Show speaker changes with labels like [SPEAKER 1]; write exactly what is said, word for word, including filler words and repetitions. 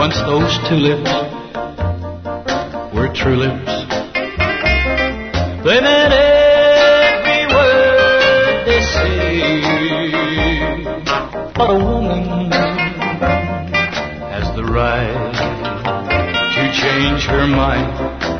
[SPEAKER 1] Once those two lips were true lips. They meant every word they say. But a woman has the right to change her mind